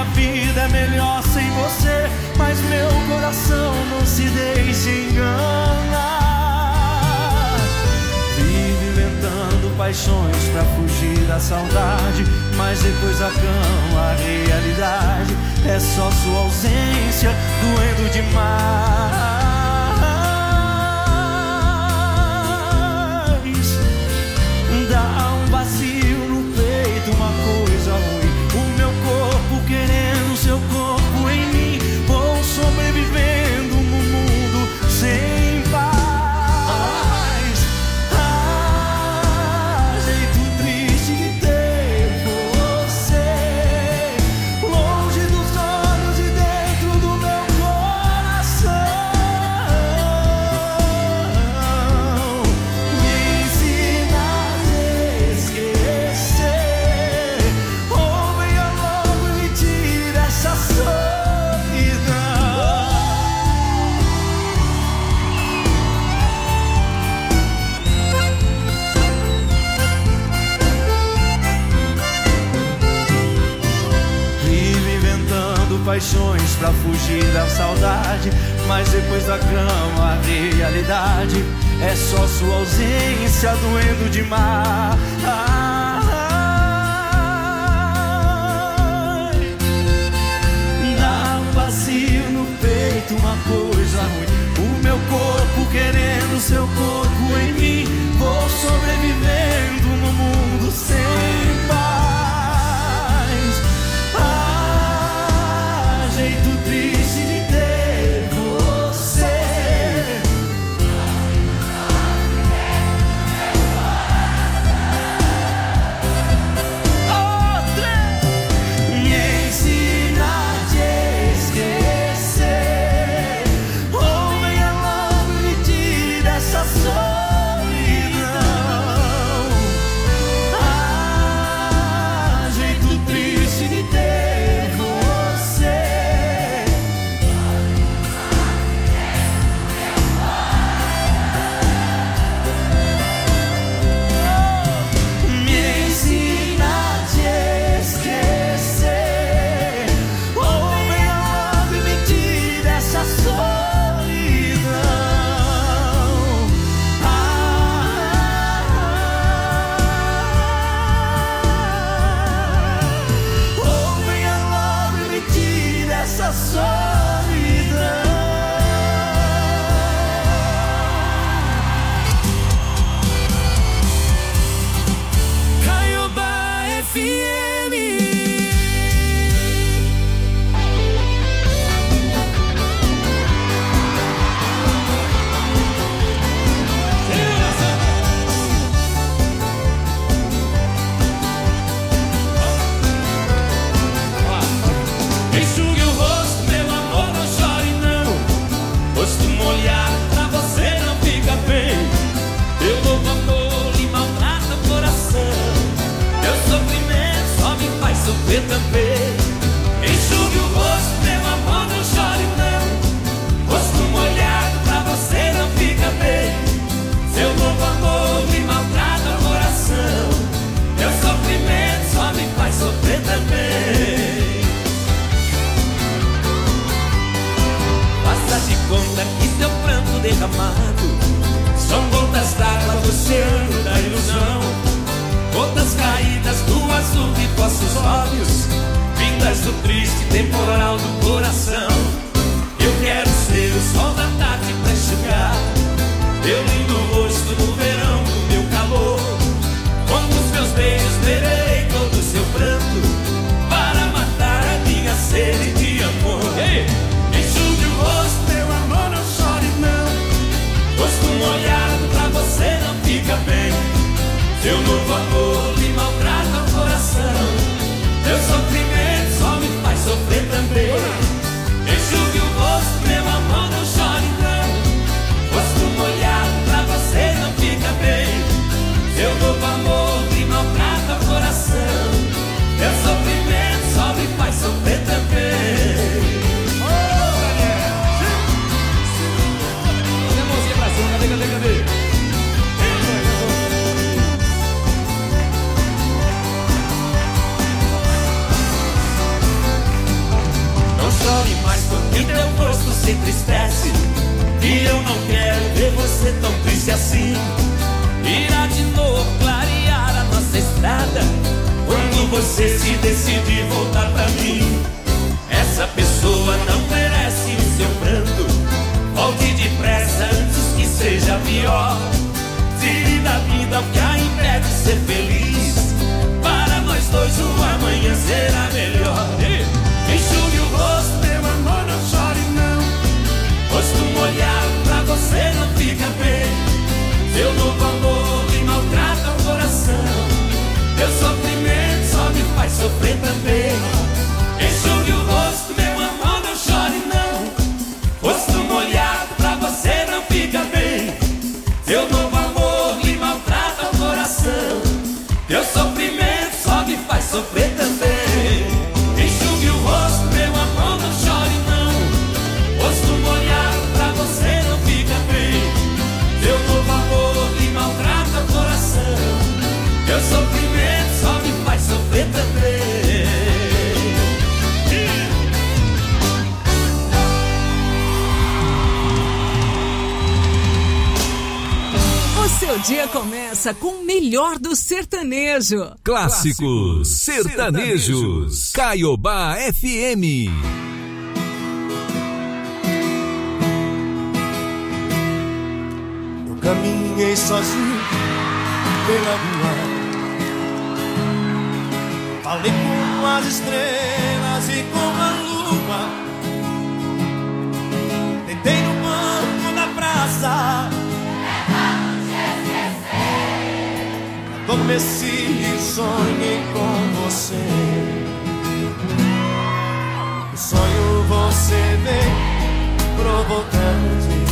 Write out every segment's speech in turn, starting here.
minha vida é melhor sem você, mas meu coração não se deixa enganar. Vive inventando paixões pra fugir da saudade, mas depois da cama a realidade é só sua ausência doendo demais. Dá um vazio no peito, uma coisa ruim. O meu corpo querendo seu corpo em mim. Vou sobrevivendo no mundo sem paz. Jeito triste de ter você longe dos olhos e dentro do meu coração. Me ensina a esquecer, ou venha logo e me tire essa solidão. Vive inventando paixões pra fugir da saudade, mas depois da cama a realidade é só sua ausência doendo demais. Dá um vazio no peito, uma coisa ruim. O meu corpo querendo seu corpo em mim. Vou sobrevivendo no mundo sem paz. Jeito triste de ter você. Outra. Me ensina a te esquecer, ou venha logo e me tire dessa solidão. Jeito triste de ter você. Me ensina a te esquecer, ou venha logo e me tire dessa solidão. Ou venha logo e me tire dessa solidão. Caiobá FM. Enxugue o rosto, meu amor, não chore não. Rosto molhado pra você não fica bem. Eu louvo amor e maltrata o coração. Meu sofrimento só me faz sofrer também. Enxugue o rosto, meu amor, não chore não. Rosto molhado pra você não fica bem. Seu louvo amor me maltrata o coração. Meu sofrimento só me faz sofrer também. Faça de conta que seu pranto derramado são gotas d'água do oceano da ilusão. Gotas caídas do azul de vossos olhos, vindas do triste temporal do coração. Eu quero ser o sol da tarde pra enxugar teu lindo rosto no verão do meu calor. Com os meus beijos beberei todo o seu pranto para matar a minha sede de amor. Enxugue o rosto, meu amor, não chore não. Rosto molhado pra você não fica bem. Seu novo amor me maltrata o coração. Meu sofrimento só me faz sofrer também. se entristece, e eu não quero ver você tão triste assim. Irá de novo clarear a nossa estrada quando você se decidir voltar pra mim. Essa pessoa não merece o seu pranto. Volte depressa antes que seja pior. Tire da vida o que a impede de ser feliz. Para nós dois o amanhã será melhor. Enxugue o rosto, meu amor, não chore não. Rosto molhado pra você não fica bem. Seu novo amor me maltrata o coração. Teu sofrimento só me faz sofrer também. Enxugue o rosto, meu amor, não chore não. Rosto molhado pra você não fica bem. Seu novo amor me maltrata o coração. Teu sofrimento só me faz sofrer também. Enxugue o rosto, meu amor, não chore não. Rosto molhado pra você não fica bem. Seu novo amor me maltrata o coração. Teu sofrimento só me faz sofrer também. O seu dia começa com o melhor do sertanejo. Clássicos Sertanejos. Caiobá FM. Eu caminhei sozinho pela rua, falei com as estrelas e com a lua. Deitei no banco da praça, adormeci e sonhei com você. No sonho você veio provocante,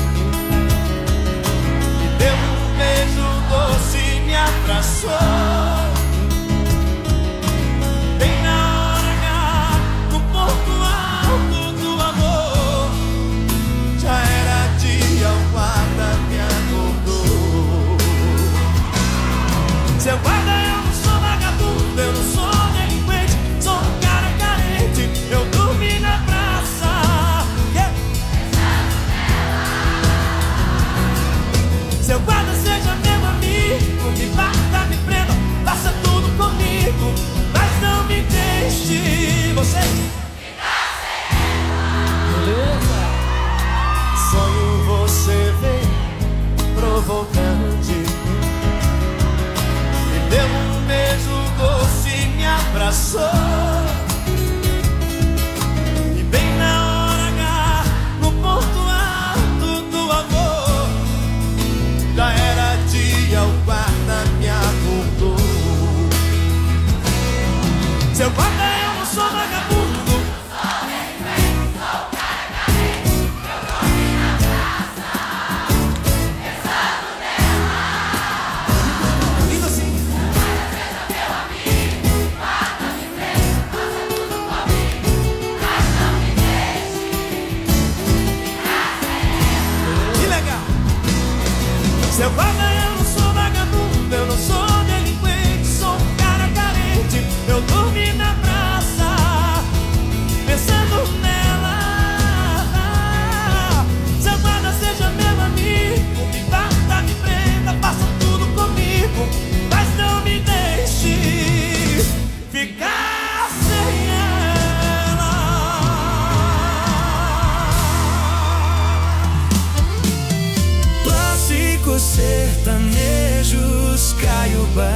me deu um beijo doce e me abraçou. Bem na hora H, no ponto alto do amor, já era dia, o guarda me acordou. Seu guarda, eu não sou vagabundo, eu não sou delinquente, sou um cara carente, eu dormi na praça. Yeah. Seu guarda, seja meu amigo, me bata, me prenda, faça tudo comigo, mas não me deixe você ficar sem ela. Beleza? Sonho você vem provocante, deu um beijo doce e me abraçou. E bem na hora H, no ponto alto do amor, já era dia, o guarda me acordou. Seu guarda, eu não sou vagabundo, sou delinquente, sou cara carente, eu dormi na praça, pensando nela. Lindo assim. Seu guarda, eu não sou vagabundo, eu não sou delinquente, sou um cara carente, eu dormi na praça, pensando nela. Seu guarda, seja meu amigo, me bata, me prenda, faça tudo comigo, mas não me deixe ficar sem ela. Clássicos sertanejos, Caiobá.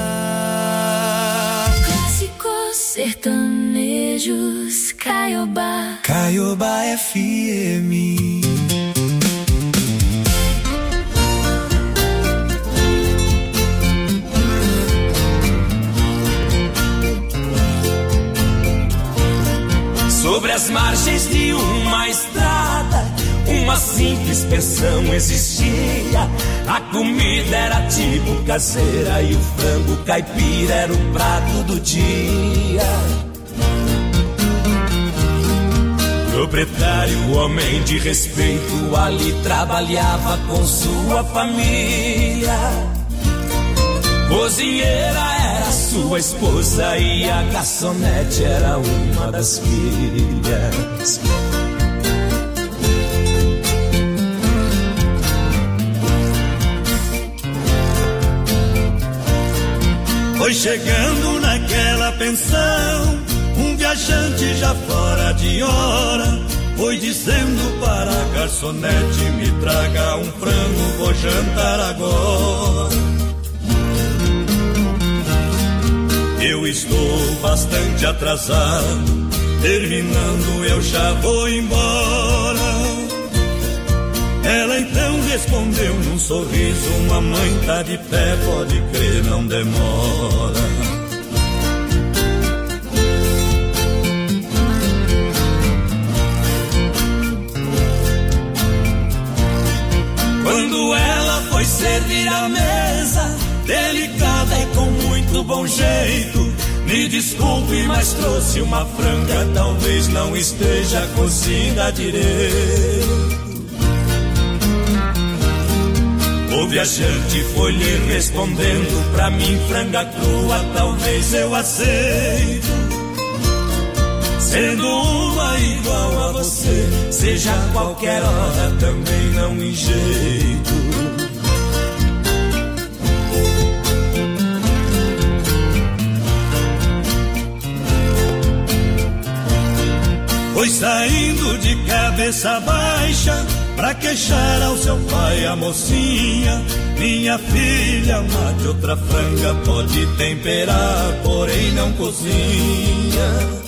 Clássicos sertanejos, Caiobá. Caiobá FM. Sobre as margens de uma estrada, uma simples pensão existia. A comida era tipo caseira e o frango caipira era o prato do dia. Proprietário, homem de respeito, ali trabalhava com sua família. Cozinheira era sua esposa e a garçonete era uma das filhas. Foi chegando naquela pensão um viajante já fora de hora. Foi dizendo para a garçonete: me traga um frango, vou jantar agora. Eu estou bastante atrasado, terminando eu já vou embora. Ela então respondeu num sorriso: mamãe tá de pé, pode crer, não demora. Quando ela foi servir a mesa, delicada e com muito bom jeito, me desculpe, mas trouxe uma franga, talvez não esteja cozida direito. O viajante foi lhe respondendo: pra mim franga crua talvez eu aceito. Sendo uma igual a você, seja a qualquer hora também não em jeito. Foi saindo de cabeça baixa pra queixar ao seu pai a mocinha: minha filha, mate outra franga, pode temperar, porém não cozinha.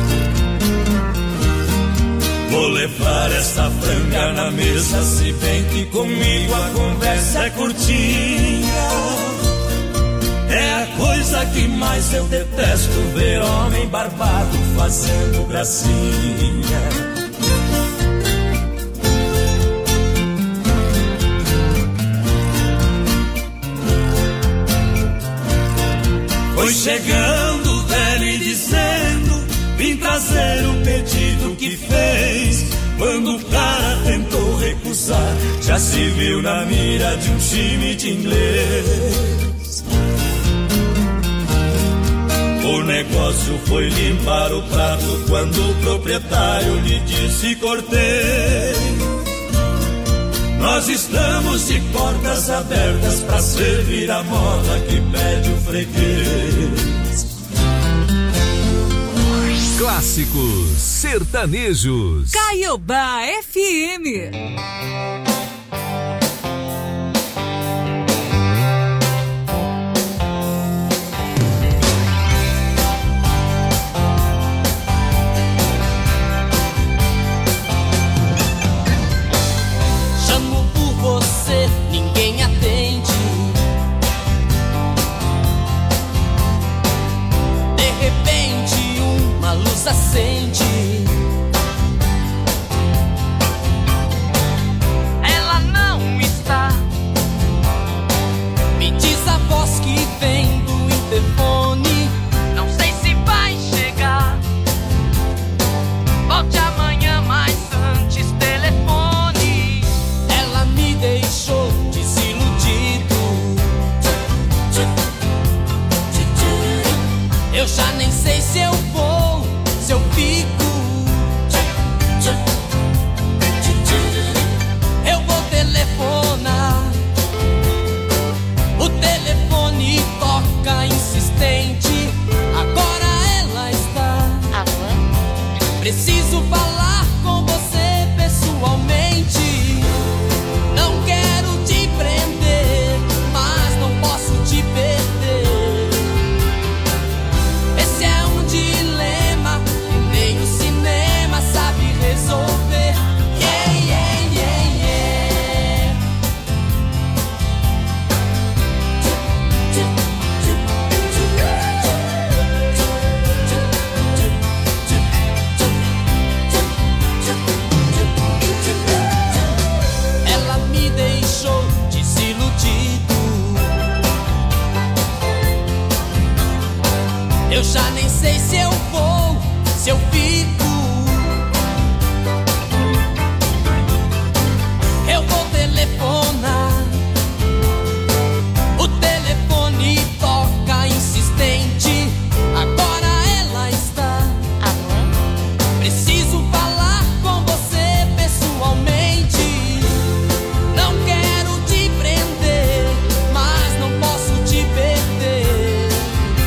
Vou levar essa franga na mesa, se bem que comigo a conversa é curtinha. É a coisa que mais eu detesto, ver homem barbado fazendo gracinha. Foi chegando o velho e dizendo: vim trazer o pedido que fez. Quando o cara tentou recusar, já se viu na mira de um time de inglês. O negócio foi limpar o prato quando o proprietário lhe disse: cortei. Nós estamos de portas abertas pra servir a moda que pede o freguês. Clássicos sertanejos. Caiobá FM. Chamo por você, ninguém atende. De repente uma luz acende. Ela não está. Me diz a voz que vem do interfone: não sei se vai chegar. Volte amanhã, mas antes telefone. Ela me deixou desiludido. Eu já nem sei se eu vou, se eu fico. Eu vou telefonar. O telefone toca insistente. Agora ela está. Preciso falar com você pessoalmente. Não quero te prender, mas não posso te perder. Esse é um dilema que nem o cinema sabe resolver. Yeah, yeah, yeah, yeah. Ela me deixou desiludido. Eu já nem sei se eu vou, se eu fico. Eu vou telefonar. O telefone toca insistente. Agora ela está. Preciso falar com você pessoalmente. Não quero te prender, mas não posso te perder.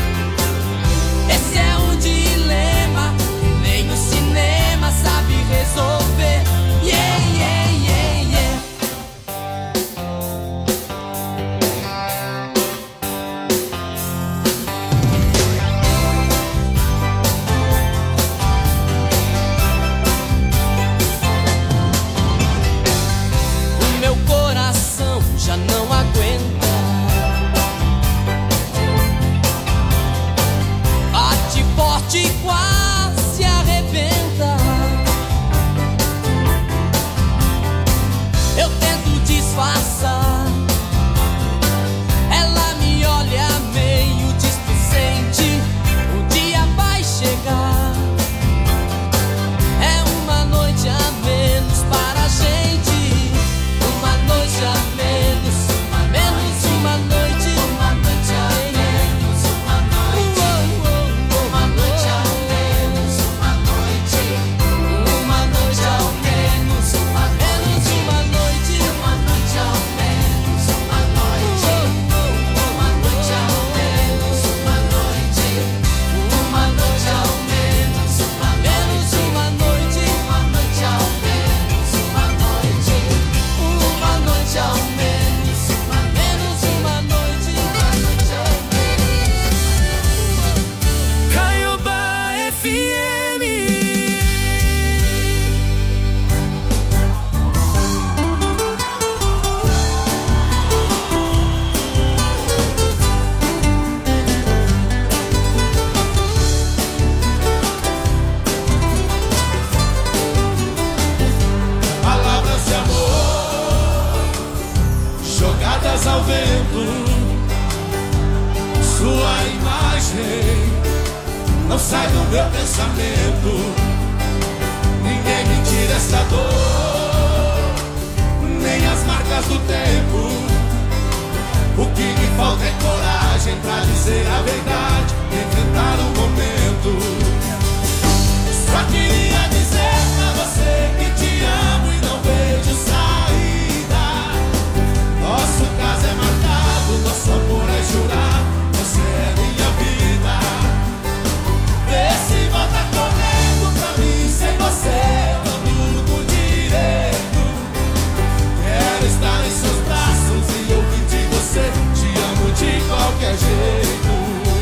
meu pensamento. Ninguém me tira essa dor, nem as marcas do tempo. O que me falta é coragem pra dizer a verdade, enfrentar o momento. Só queria dizer pra você que te amo e não vejo saída. Nosso caso é marcado, nosso amor é jurado. Você é minha vida. Vê se volta correndo pra mim. Sem você eu não durmo direito. Quero estar em seus braços e ouvir de você. Te amo de qualquer jeito.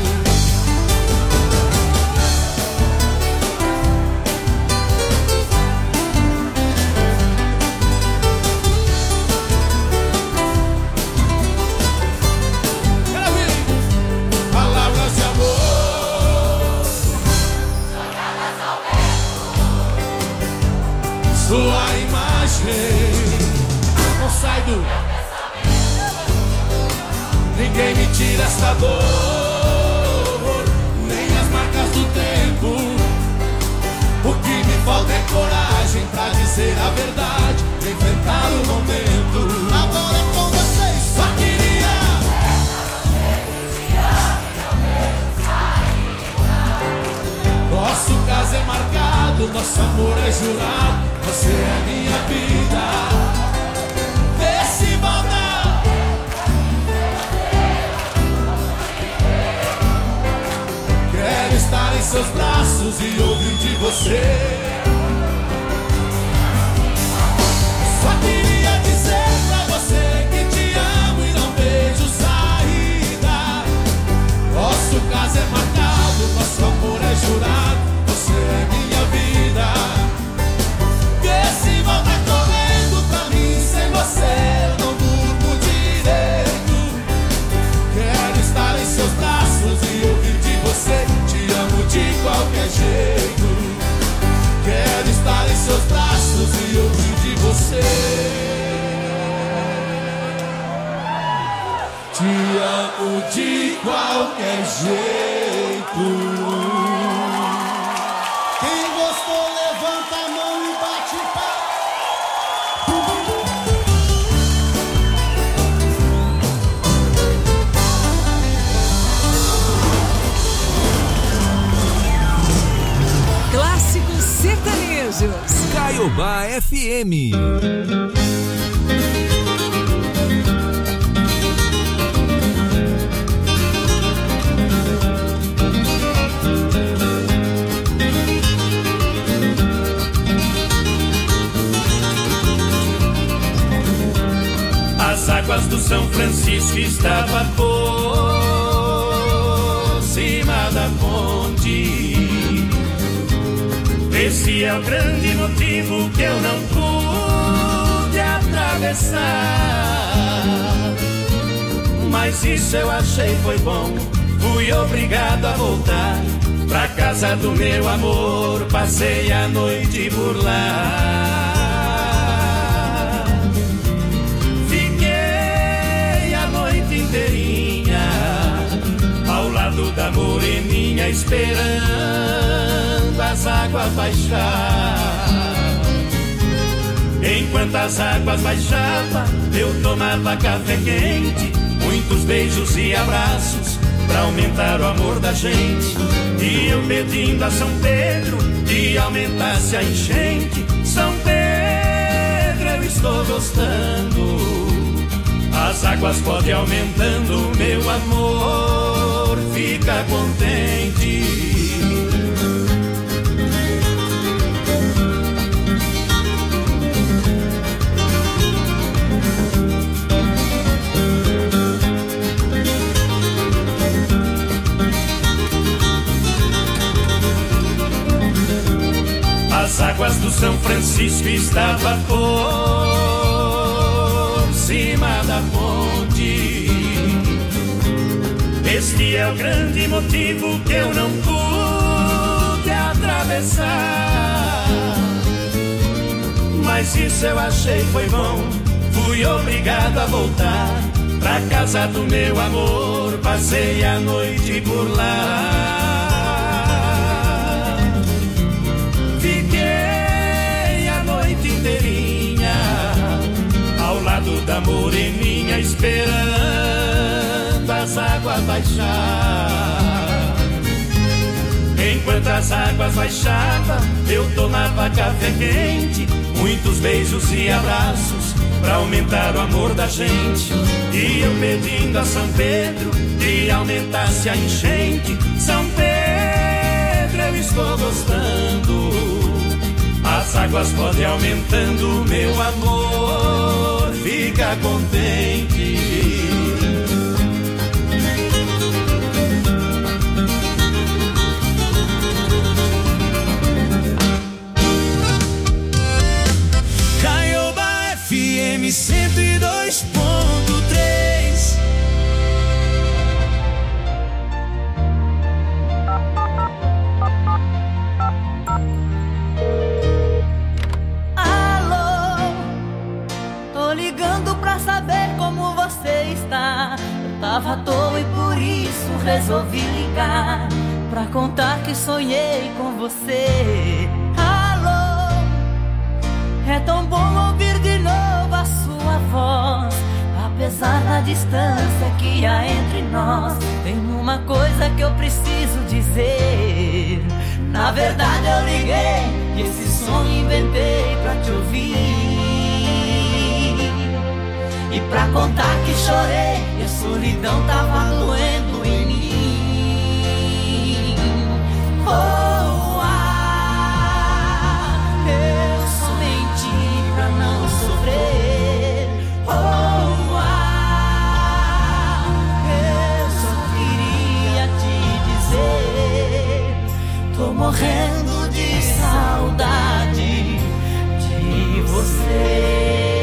Palavras de amor, sua imagem não sai do. Ninguém me tira essa dor, nem as marcas do tempo. O que me falta é coragem pra dizer a verdade, enfrentar o momento. Agora é com vocês, só queria. Nosso caso é marcado, nosso amor é jurado. Você é minha vida. Vê se volta. Quero estar em seus braços e ouvir de você. Só queria dizer pra você que te amo e não vejo saída. Nosso caso é marcado, nosso amor é jurado. Você é minha vida. Vê se volta correndo pra mim. Sem você eu não durmo direito. Quero estar em seus braços e ouvir de você. Te amo de qualquer jeito. Quero estar em seus braços e ouvir de você. Te amo de qualquer jeito. Quem gostou, levanta a mão e bate palma. Clássicos sertanejos. Caiobá FM. As águas do São Francisco estavam por cima da ponte. Esse é o grande motivo que eu não pude atravessar. Mas isso eu achei foi bom. Fui obrigado a voltar pra casa do meu amor. Passei a noite por lá. Ao lado da moreninha, esperando as águas baixar. Enquanto as águas baixavam, eu tomava café quente, muitos beijos e abraços pra aumentar o amor da gente. E eu pedindo a São Pedro que aumentasse a enchente. São Pedro, eu estou gostando. As águas podem aumentando, meu amor, fica contente. As águas do São Francisco estavam por cima da ponte. Este é o grande motivo que eu não pude atravessar. Mas isso eu achei foi bom. Fui obrigado a voltar pra casa do meu amor. Passei a noite por lá. moreninha esperando as águas baixar. Enquanto as águas baixavam, eu tomava café quente, muitos beijos e abraços pra aumentar o amor da gente. E eu pedindo a São Pedro que aumentasse a enchente. São Pedro, eu estou gostando, as águas podem aumentando, meu amor fica contente. Caioba FM 102.3. Alô, tô ligando pra saber como você está. Eu tava à toa e por isso resolvi ligar, pra contar que sonhei com você. Alô, é tão bom ouvir de novo a sua voz, apesar da distância que há entre nós. Tem uma coisa que eu preciso dizer. Na verdade eu liguei e esse sonho inventei pra te ouvir, e pra contar que chorei e a solidão tava doendo em mim. Oh, eu só menti pra não sofrer. Oh, eu só queria te dizer, tô morrendo de saudade de você.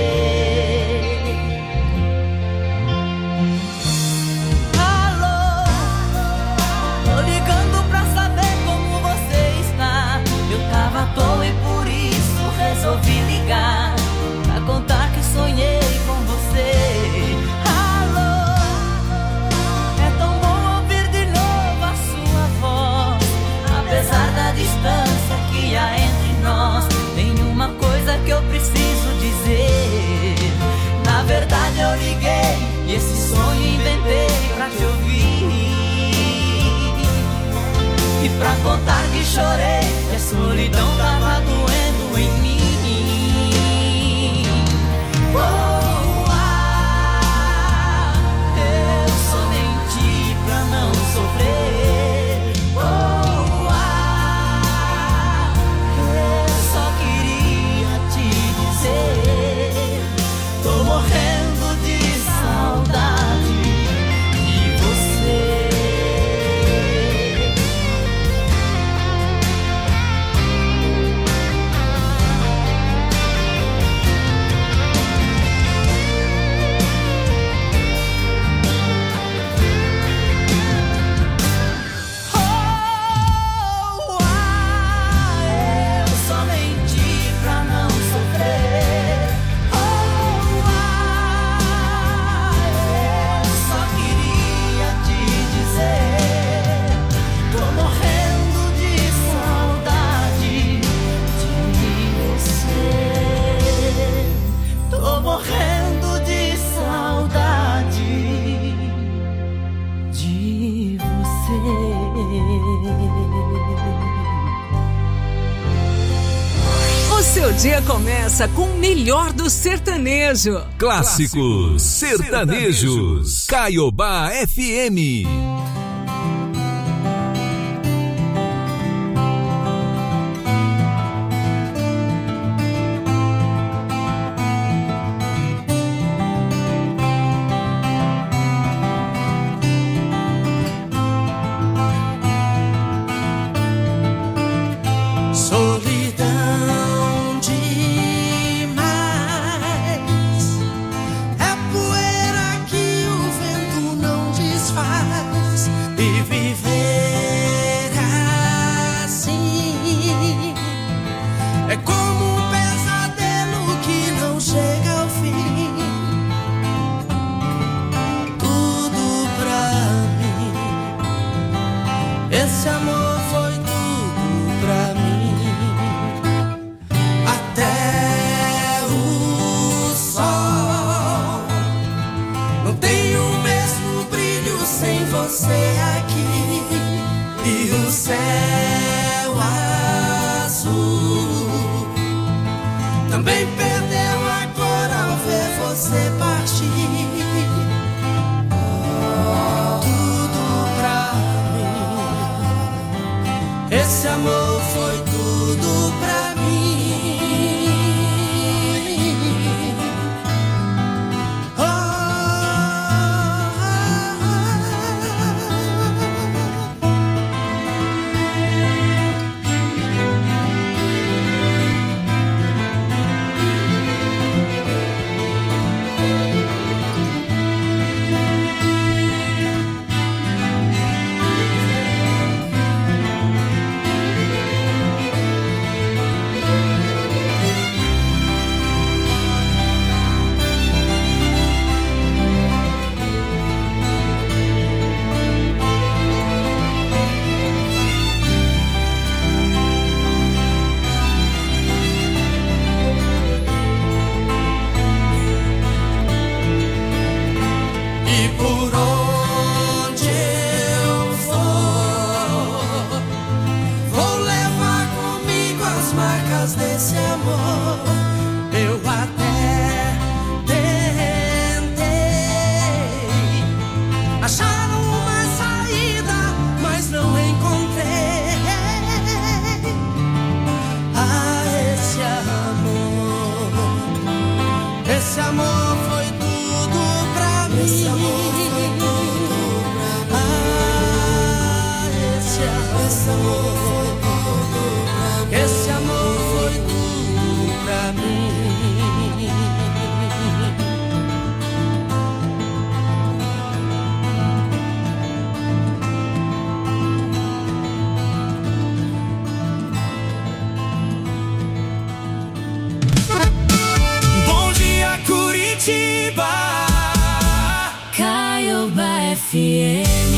Resolvi ligar pra contar que sonhei com você. Alô, é tão bom ouvir de novo a sua voz, apesar da distância que há entre nós. Tem uma coisa que eu preciso dizer. Na verdade eu liguei e esse sonho inventei pra te ouvir, e pra contar que chorei e a solidão tava doendo em mim. Oh, eu só menti pra não sofrer. Oh, eu só queria te dizer, tô morrendo de saudade de você. Seu dia começa com o melhor do sertanejo. Clássicos sertanejos. Caioba FM. Esse amor foi tudo pra mim. Até o sol você aqui e o céu azul também perdeu a cor ao ver você partir. Tudo pra mim, esse amor foi tudo pra mim. Desse amor, eu até tentei achar uma saída, mas não encontrei. Ah, esse amor foi tudo pra mim. Esse amor foi tudo pra mim. Ah, esse amor foi tudo pra mim. Esse amor foi tudo pra mim. Bom dia, Curitiba. Caiobá FM.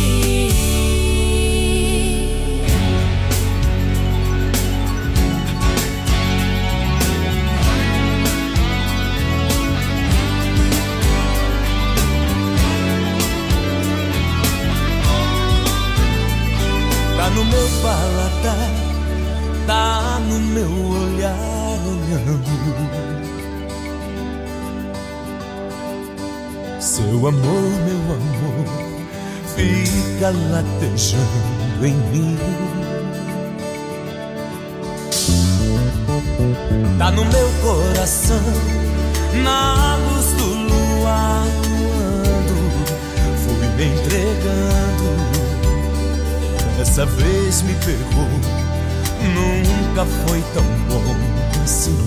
Tá no meu paladar, tá no meu olhar olhando. Seu amor, meu amor, fica latejando em mim. Tá no meu coração, na luz do luar, fui me entregando. Dessa vez me pegou, nunca foi tão bom assim.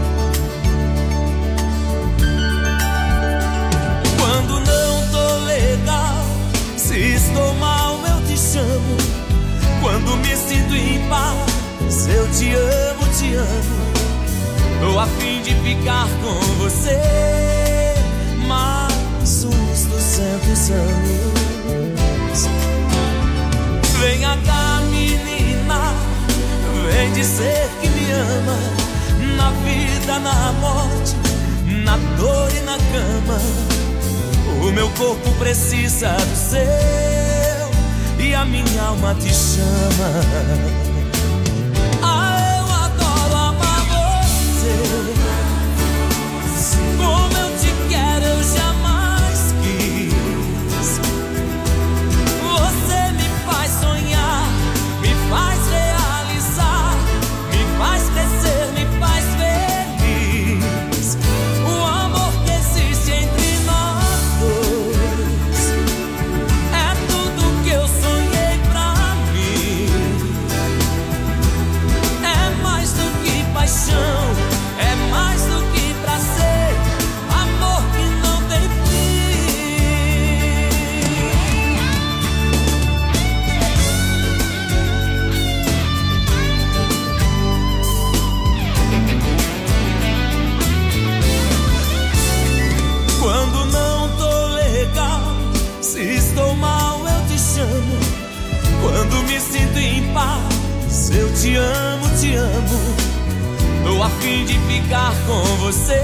Quando não tô legal, se estou mal eu te chamo. Quando me sinto em paz, eu te amo, te amo. Tô a fim de ficar com você mais uns 200 anos. Venha cá, menina, vem dizer que me ama. Na vida, na morte, na dor e na cama. O meu corpo precisa do seu e a minha alma te chama. Ah, eu adoro amar você. Como eu te quero, eu jamais quis. Você me faz sonhar, me faz realizar, me faz crescer, me faz feliz. O amor que existe entre nós dois é tudo que eu sonhei pra mim. É mais do que paixão, é mais do que prazer, amor que não tem Quando não tô legal, se estou mal eu te chamo. Quando me sinto em paz, eu te amo, te amo. Tô a fim de ficar com você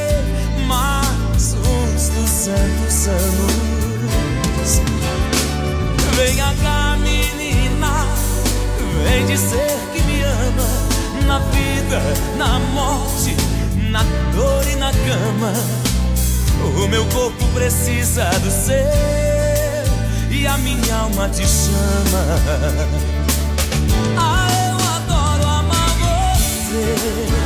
mais uns 200 anos. Venha cá, menina, vem dizer que me ama. Na vida, na morte, na dor e na cama. O meu corpo precisa do seu e a minha alma te chama. Ah, eu adoro amar você.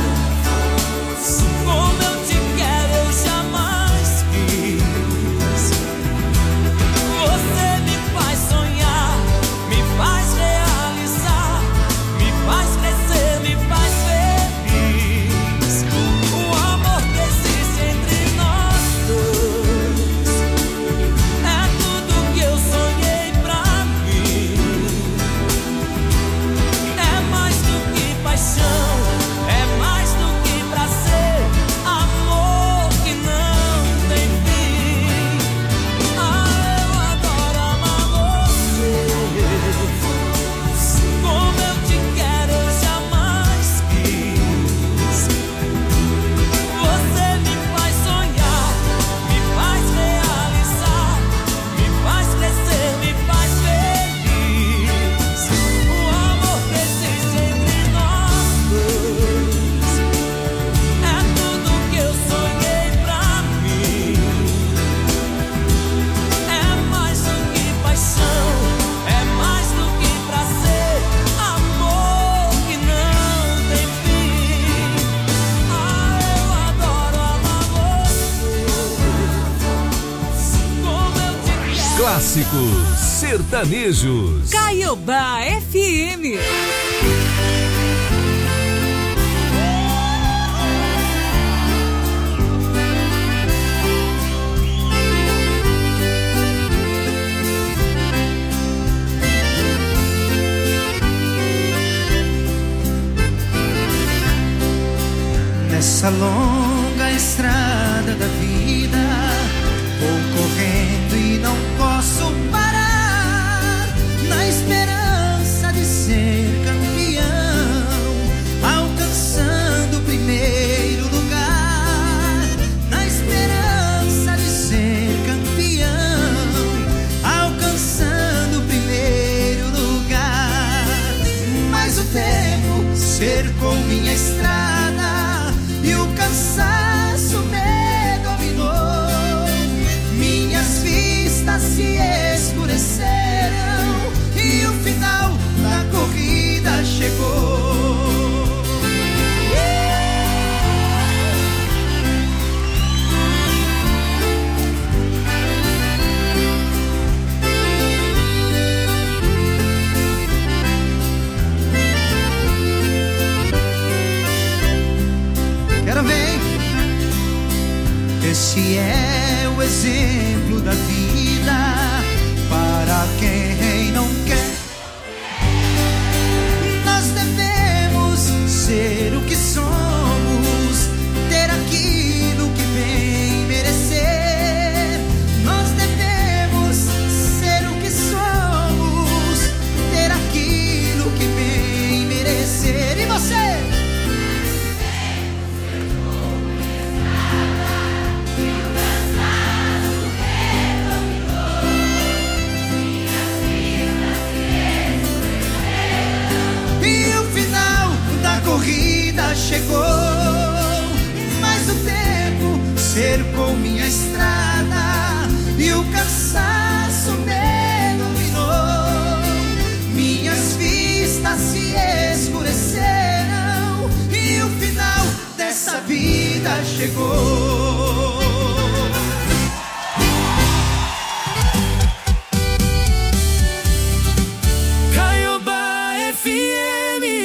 Como eu te quero, eu jamais quis. Você me faz sonhar, me faz realizar, me faz crescer, me faz feliz. O amor que existe entre nós dois é tudo que eu sonhei pra mim. É mais do que paixão, é mais do que prazer, amor que não tem fim. Ah, eu adoro amar você. Como eu te quero, eu jamais quis. Você me faz sonhar, me faz realizar, me faz crescer, me faz feliz. O amor que existe entre nós dois é tudo que eu sonhei pra mim. É mais do que paixão, é mais do que prazer, amor que não tem fim. Ah, eu adoro amar você. Como eu te quero. Clássicos sertanejos. Caiobá FM. Nessa longa estrada da vida, vou correndo e não posso parar, na esperança de ser campeão, alcançando o primeiro lugar. Na esperança de ser campeão, alcançando o primeiro lugar. Mas o tempo cercou minha estrada e o cansaço me dominou. Minhas vistas se escureceram e o final da corrida chegou. Quero ver. Esse é o exemplo da vida para quem não quer. Nós devemos ser o que somos, ter aquilo que bem merecer. Nós devemos ser o que somos, ter aquilo que bem merecer. E você? Corrida chegou, mas o tempo cercou minha estrada e o cansaço me dominou. Minhas vistas se escureceram e o final dessa vida chegou. Caiobá FM.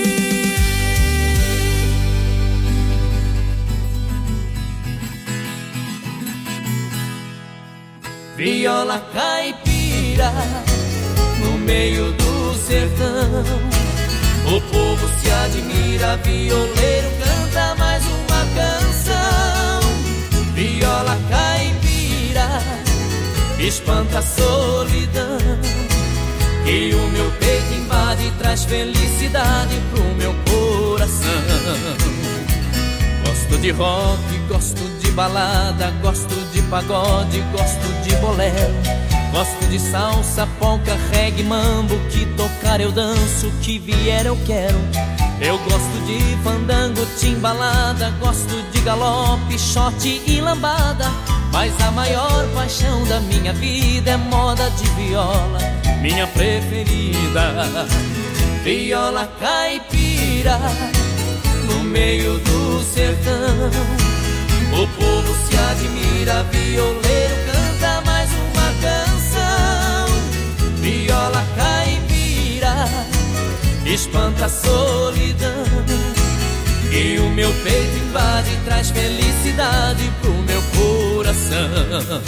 Viola caipira no meio do sertão, o povo se admira, violeiro canta mais uma canção. Viola caipira espanta a solidão, e o meu peito invade e traz felicidade pro meu coração. Gosto de rock, gosto de balada, gosto de pagode, gosto de bolero, Gosto de salsa, polca, reggae, mambo. Que tocar eu danço, que vier eu quero. Eu gosto de fandango, timbalada. Gosto de galope, shot e lambada. Mas a maior paixão da minha vida é moda de viola, minha preferida. Viola caipira, no meio do sertão. O povo se admira, violeiro canta mais uma canção. Viola caipira, espanta a solidão. E o meu peito invade e traz felicidade pro meu coração.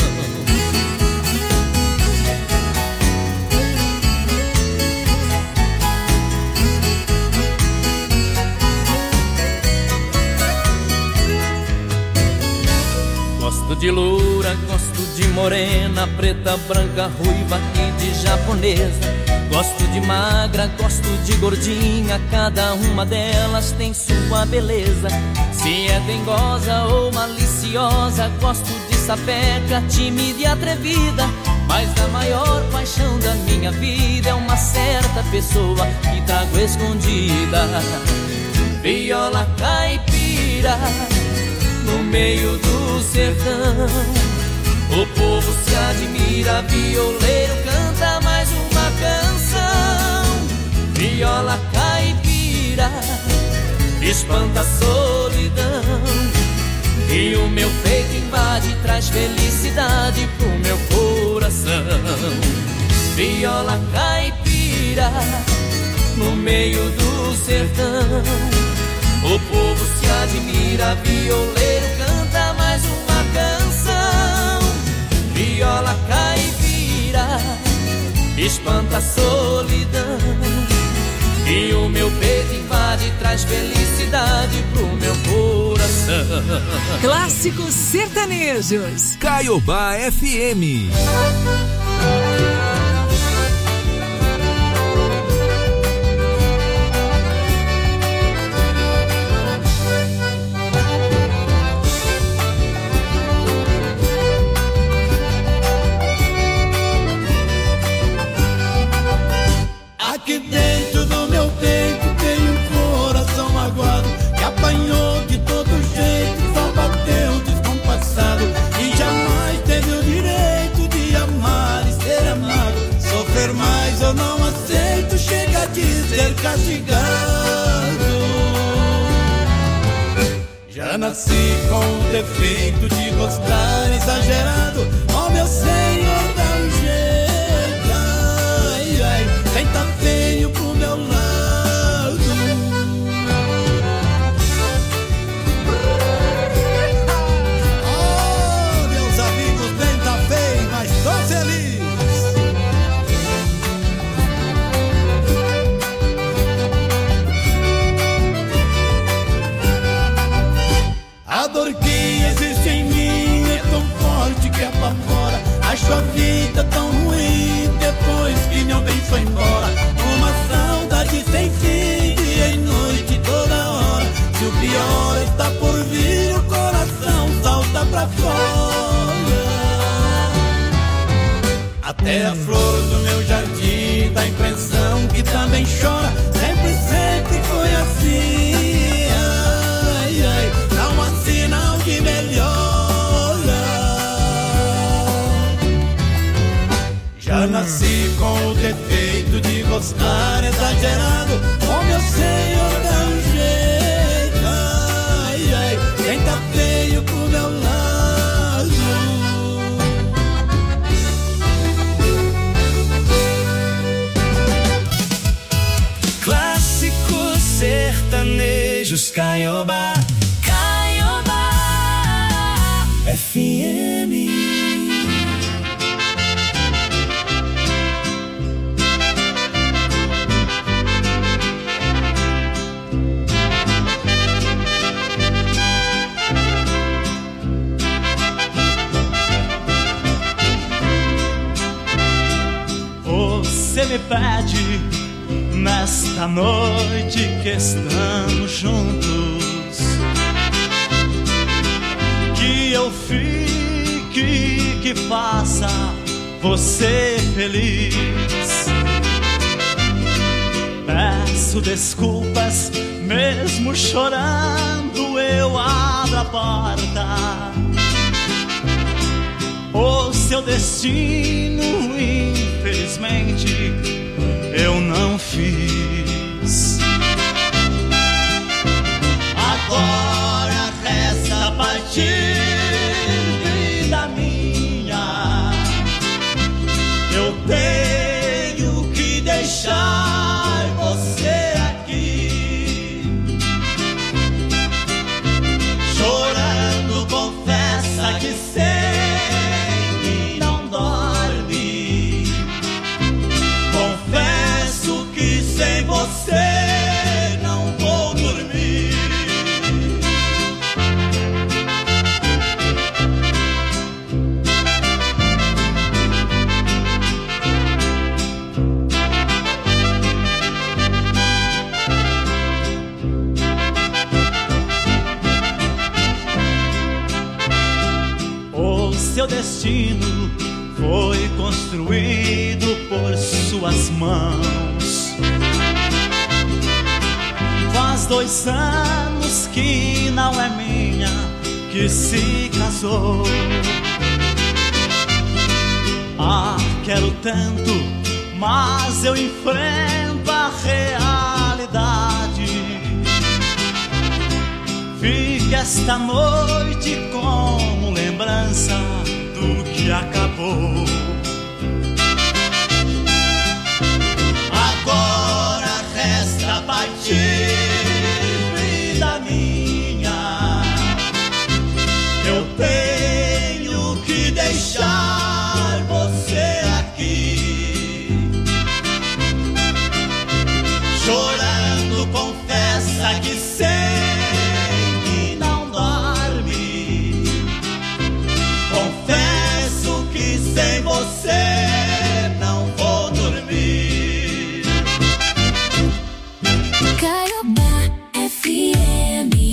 Gosto de loura, gosto de morena, preta, branca, ruiva e de japonesa. Gosto de magra, gosto de gordinha, cada uma delas tem sua beleza. Se é dengosa ou maliciosa, gosto de sapeca, tímida e atrevida. Mas a maior paixão da minha vida é uma certa pessoa que trago escondida. Viola caipira, no meio do sertão. O povo se admira, violeiro canta mais uma canção. Viola caipira, espanta a solidão. E o meu peito invade e traz felicidade pro meu coração. Viola caipira, no meio do sertão. O povo se admira, violeiro canta mais uma canção. Viola caipira, espanta a solidão. E o meu peito invade e traz felicidade pro meu coração. Clássicos sertanejos. Caiobá FM. Aqui dentro do meu peito tem um coração magoado, que apanhou de todo jeito, só bateu descompassado. E jamais teve o direito de amar e ser amado. Sofrer mais eu não aceito, chega de ser castigado. Já nasci com o defeito de gostar exagerado. Oh meu Senhor, dá um jeito. Ai, ai, tenta feio pro meu lado. Oh, meus amigos, tenta feio, mas tô feliz. A dor que existe em mim é tão forte que apavora. Acho a vida tão ruim depois que meu bem foi embora. Uma saudade sem fim, dia e noite, toda hora. Se o pior está por vir, o coração salta pra fora. Até a flor do meu jardim dá a impressão que também chora. Sempre, sempre foi assim. Ai, ai, não há sinal de melhora. Já nasci com o defeito de gostar exagerado. Oh meu Senhor, dá um jeito. Ai, ai, tenta feio pro meu lado. Clássicos sertanejos, Caiobá. Caiobá FM. Você me pede nesta noite que estamos juntos, que eu fique, que faça você feliz. Peço desculpas, mesmo chorando eu abro a porta. O seu destino, infelizmente, eu não fiz. Agora resta partir, vida minha. Eu tenho que deixar você aqui. Chorando, confessa que sei que não dorme. Confesso que sem você não vou dormir. O seu destino foi construído por suas mãos. Faz 2 anos que não é minha, que se casou. Ah, quero tanto, mas eu enfrento a realidade. Fique esta noite como lembrança do que acabou. Agora resta partir, vida minha. Eu tenho que deixar você aqui. Chorando, confessa que sei que não dorme. Confesso que sem você não vou dormir. Caiobá FM.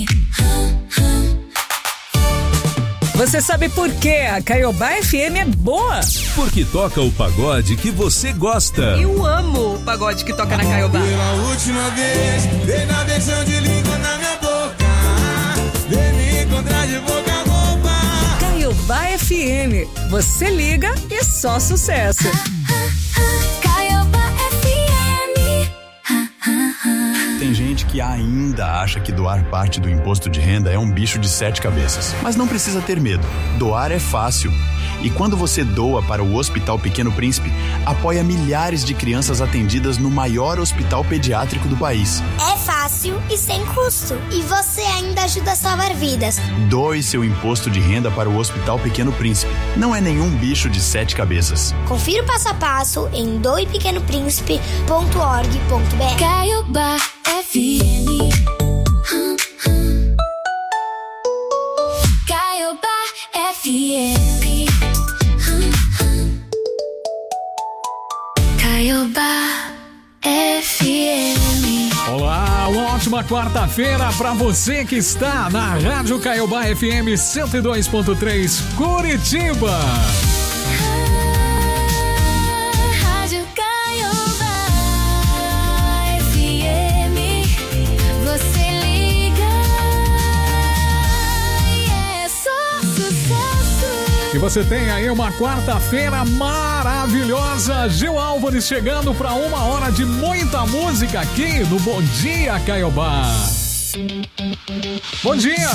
Você sabe por que a Caiobá FM é boa? Porque toca o pagode que você gosta. Eu amo o pagode que toca na Caiobá. Pela última vez, dei na versão de língua na minha boca. Vem me encontrar de boca a boca. Caiobá FM. Você liga e só sucesso. Caiobá FM. Tem gente que ainda acha que doar parte do imposto de renda é um bicho de 7 cabeças. Mas não precisa ter medo. Doar é fácil. E quando você doa para o Hospital Pequeno Príncipe, apoia milhares de crianças atendidas no maior hospital pediátrico do país. É fácil e sem custo. E você ainda ajuda a salvar vidas. Doe seu imposto de renda para o Hospital Pequeno Príncipe. Não é nenhum bicho de 7 cabeças. Confira o passo a passo em doepequenopríncipe.org.br. Caiobá FM. Caiobá FM. Caiobá FM. Olá, uma ótima quarta-feira para você que está na Rádio Caiobá FM 102.3 Curitiba. Rádio Caiobá FM. Você liga e é só sucesso. E você tem aí uma quarta-feira maravilhosa. Gil Álvares chegando para 1 hora de muita música aqui no Bom Dia Caiobá. Bom dia!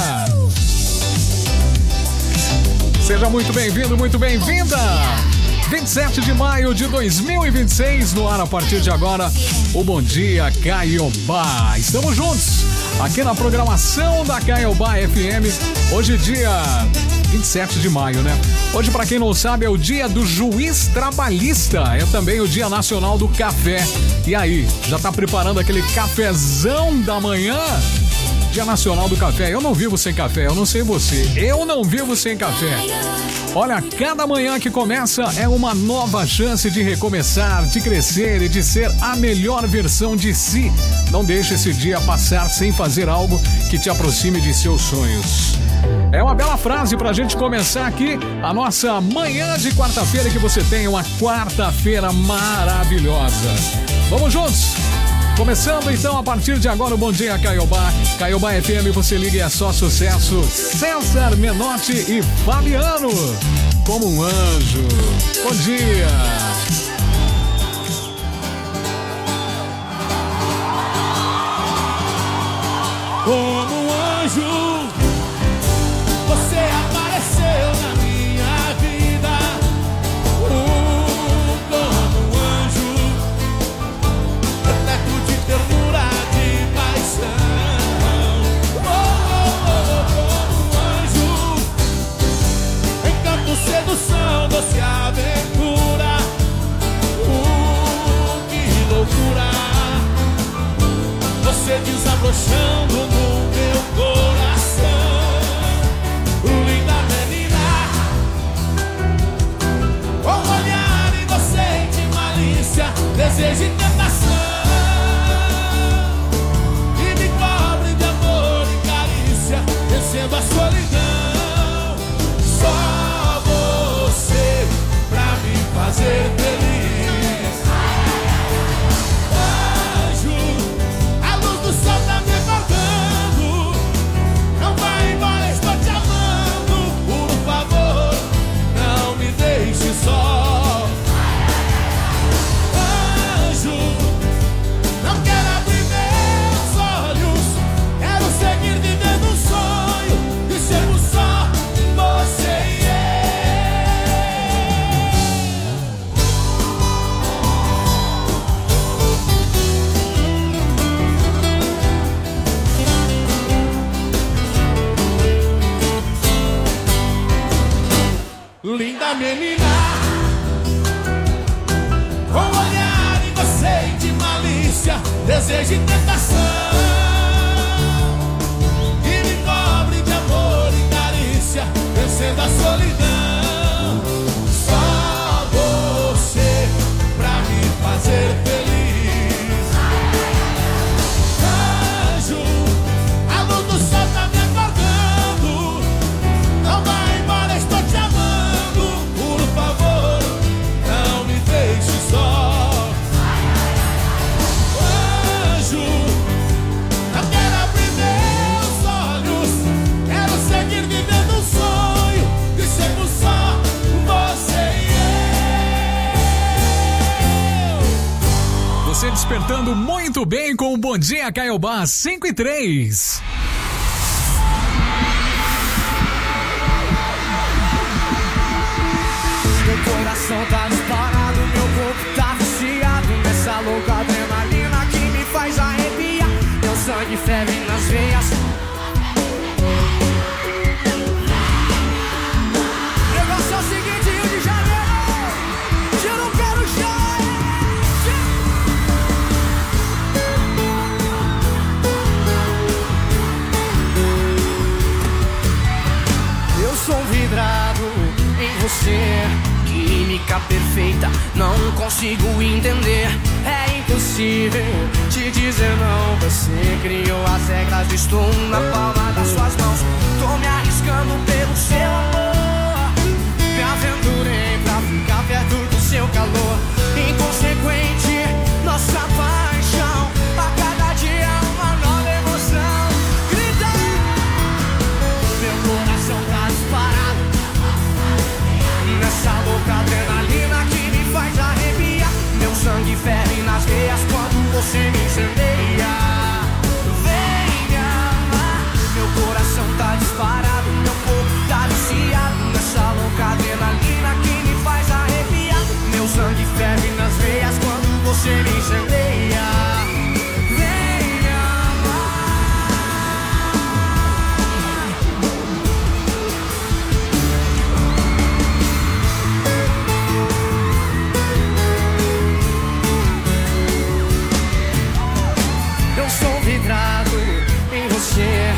Seja muito bem-vindo, muito bem-vinda! 27 de maio de 2026, no ar a partir de agora, o Bom Dia Caiobá. Estamos juntos aqui na programação da Caiobá FM. Hoje dia 27 de maio, né? Hoje, para quem não sabe, é o dia do juiz trabalhista. É também o dia nacional do café. E aí, já tá preparando aquele cafezão da manhã? Dia Nacional do Café. Eu não vivo sem café, eu não sei você. Eu não vivo sem café. Olha, cada manhã que começa é uma nova chance de recomeçar, de crescer e de ser a melhor versão de si. Não deixe esse dia passar sem fazer algo que te aproxime de seus sonhos. É uma bela frase pra gente começar aqui a nossa manhã de quarta-feira, que você tenha uma quarta-feira maravilhosa. Vamos juntos? Começando então a partir de agora o Bom Dia Caiobá. Caiobá FM, você liga e é só sucesso. César Menotti e Fabiano, como um anjo. Bom dia. Como um anjo, você apareceu na minha vida. Como um anjo, teto de ternura, de paixão. Como um anjo, encanto, sedução, doce aventura. Que loucura, você desabrochando no meu coração. Linda menina, com olhar inocente, malícia, desejo e tentação, e me cobre de amor e carícia, vencendo a solidão. Só você pra me fazer feliz. Anjo, a luz do sol tá me acordando. Não vai embora, estou te amando. Por favor, não me deixe só. Anjo, não quero abrir meus olhos. Quero seguir vivendo um sonho de sermos só você e eu. Linda menina, com olhar inocente, malícia, desejo e tentação, e me cobre de amor e carícia, vencendo a solidão. Só você pra me fazer feliz. Anjo, a luz do sol tá me acordando. Não vai embora, estou te amando. Por favor, não me deixe só. Anjo, não quero abrir meus olhos. Quero seguir vivendo um sonho de sermos só você e eu. Você despertando muito bem com o Bom Dia Caiobá, 5:03. Meu coração tá disparado, meu corpo tá viciado nessa louca adrenalina que me faz arrepiar. Meu sangue ferve nas veias. Negócio é o seguinte, Rio de Janeiro, eu não quero já. Eu sou vidrado em você, química perfeita, não consigo entender. É impossível te dizer não. Você criou as regras, estou na palma das suas mãos. Tô me arriscando pelo seu amor. Me aventurei pra ficar perto do seu calor. Inconsequente, nossa paixão. A cada dia uma nova emoção. Grita! Meu coração tá disparado nessa louca adrenalina que me faz arrepiar. Meu sangue ferve nas veias quando você me incendeia. Vem me amar. Meu coração tá disparado, meu corpo tá viciado nessa louca adrenalina que me faz arrepiar. Meu sangue ferve nas veias quando você me incendeia. Vem me amar. Eu sou vidrado em você,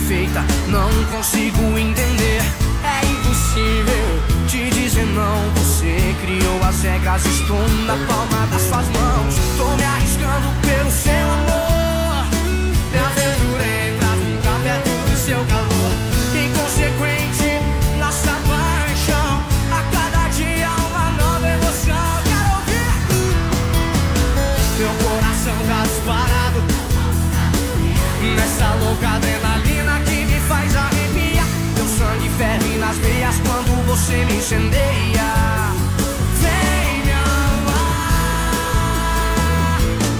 perfeita, não consigo entender. É impossível te dizer não. Você criou as regras, estou na palma das suas mãos. Tô me arriscando pelo seu amor. Me aventurei pra ficar perto do seu calor. Inconsequente, nossa paixão. A cada dia uma nova emoção. Quero ouvir. Meu coração tá disparado nessa louca adrenalina que me faz arrepiar. Meu sangue ferve nas veias quando você me incendeia. Vem me amar.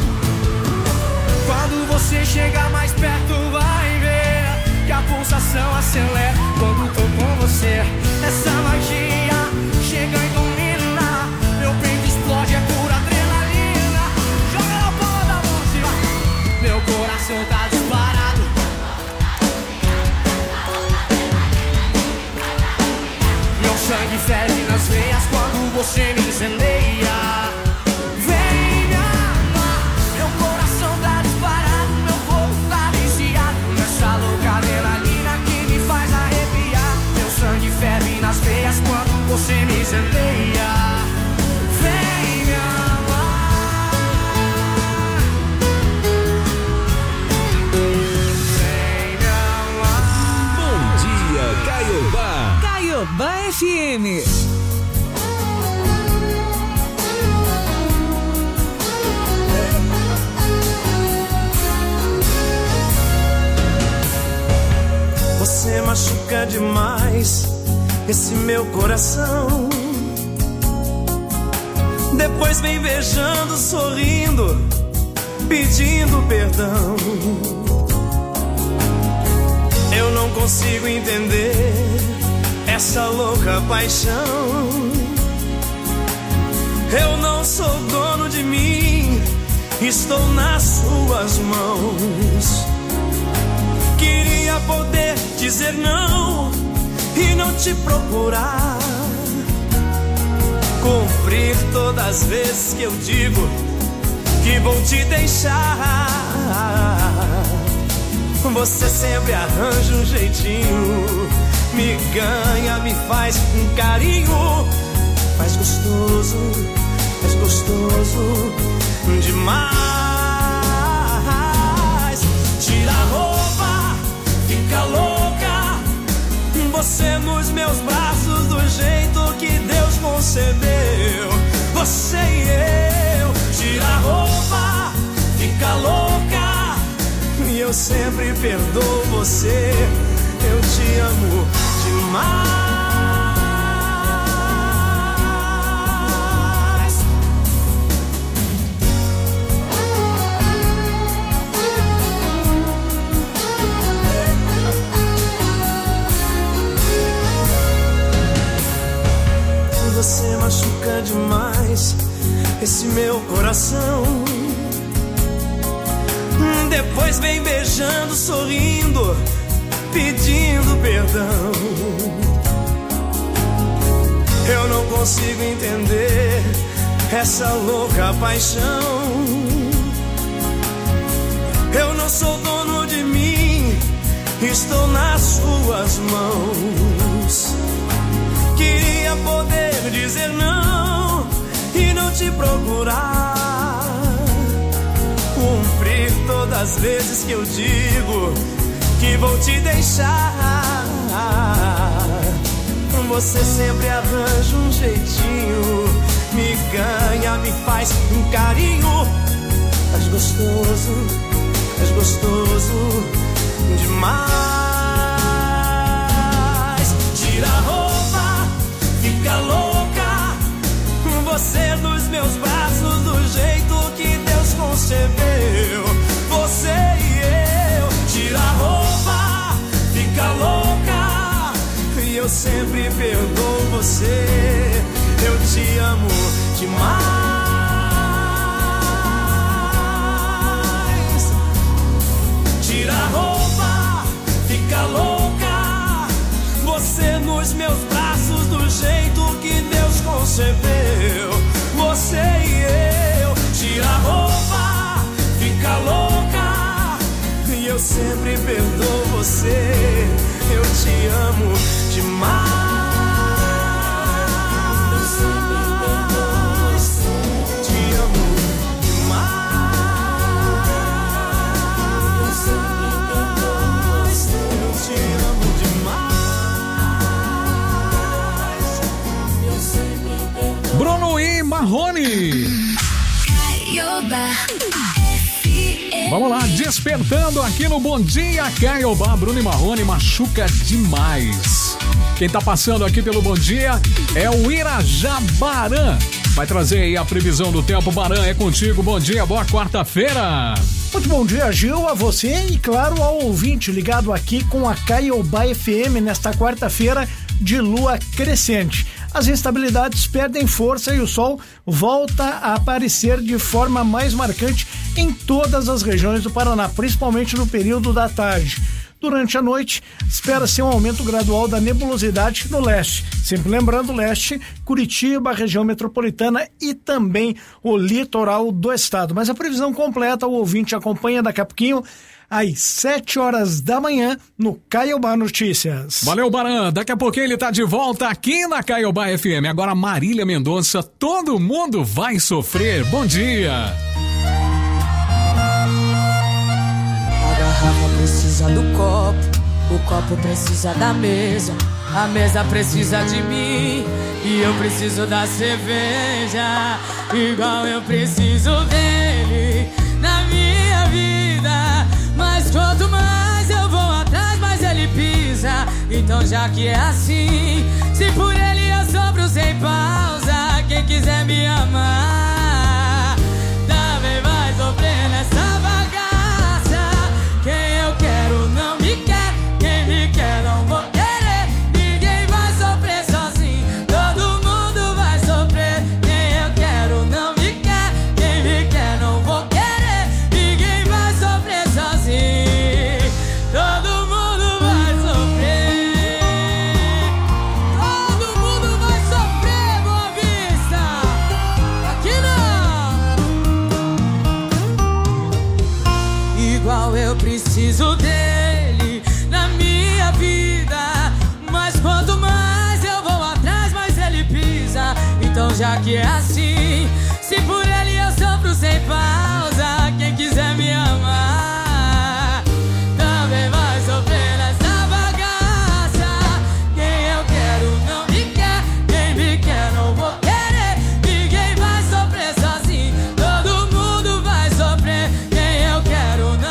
Quando você chegar mais perto vai ver que a pulsação acelera quando tô com você. Essa magia chega e domina. Meu peito explode, é pura adrenalina. Joga na palma da mão, meu coração tá disparado. Meu sangue ferve nas veias quando você me incendeia. Vem me amar. Meu coração tá disparado, meu corpo tá viciado nessa louca adrenalina que me faz arrepiar. Meu sangue ferve nas veias quando você me incendeia. Vem me amar. Vem me amar. Bom dia, Caiobá. Caiobá FM. Você machuca demais esse meu coração. Depois vem beijando, sorrindo, pedindo perdão. Eu não consigo entender essa louca paixão. Eu não sou dono de mim, estou nas suas mãos. Queria poder dizer não e não te procurar, cumprir todas as vezes que eu digo que vou te deixar. Você sempre arranja um jeitinho, me ganha, me faz um carinho. Faz gostoso demais. Tira a roupa, fica louca. Você nos meus braços do jeito que Deus concebeu. Você e eu. Tira a roupa, fica louca. E eu sempre perdoo você. Eu te amo demais. Você machuca demais esse meu coração. Depois vem beijando, sorrindo, pedindo perdão. Eu não consigo entender essa louca paixão. Eu não sou dono de mim, estou nas suas mãos. Queria poder dizer não e não te procurar, cumprir todas as vezes que eu digo que vou te deixar. Você sempre arranja um jeitinho, me ganha, me faz um carinho. Faz gostoso demais. Tira a roupa, fica louca. Você nos meus braços do jeito que Deus concebeu. Você e eu. Tira a roupa, fica louca. E eu sempre perdoo você. Eu te amo demais. Tira a roupa, fica louca. Você nos meus braços do jeito que Deus concebeu. Você e eu. Tira a roupa, fica louca. E eu eu sempre perdoo você. Eu te amo demais. Eu sempre perdoo você. Te amo demais. Eu sempre perdoo você. Eu te amo demais. Eu sempre perdoo. Bruno e Marrone. Vamos lá, despertando aqui no Bom Dia Caiobá. Bruno e Marrone, machuca demais. Quem tá passando aqui pelo Bom Dia é o Irajá Baran. Vai trazer aí a previsão do tempo. Baran, é contigo. Bom dia, boa quarta-feira. Muito bom dia, Gil, a você e, claro, ao ouvinte ligado aqui com a Caiobá FM nesta quarta-feira de lua crescente. As instabilidades perdem força e o sol volta a aparecer de forma mais marcante em todas as regiões do Paraná, principalmente no período da tarde. Durante a noite, espera-se um aumento gradual da nebulosidade no leste. Sempre lembrando, leste, Curitiba, região metropolitana e também o litoral do estado. Mas a previsão completa o ouvinte acompanha daqui a pouquinho, às 7 horas da manhã, no Caiobá Notícias. Valeu, Baran. Daqui a pouquinho ele tá de volta aqui na Caiobá FM. Agora Marília Mendonça, todo mundo vai sofrer. Bom dia. A garrafa precisa do copo, o copo precisa da mesa, a mesa precisa de mim e eu preciso da cerveja, igual eu preciso dele na minha vida. Mas quanto mais eu vou atrás, mais ele pisa. Então já que é assim, se por ele eu sofro sem pausa, quem quiser me amar também vai sofrer nessa bagaça. Quem eu quero não me quer, quem me quer não vou querer. Ninguém vai sofrer sozinho, todo mundo vai sofrer. Quem eu quero não me quer, quem me quer não vou querer. Ninguém vai sofrer sozinho, todo mundo vai sofrer. Todo mundo vai sofrer, Boa Vista. Aqui não. Igual eu preciso dele na minha vida. Mas quanto mais eu vou atrás, mais ele pisa. Então já que é assim, se por ele eu sofro sem pausa, quem quiser me amar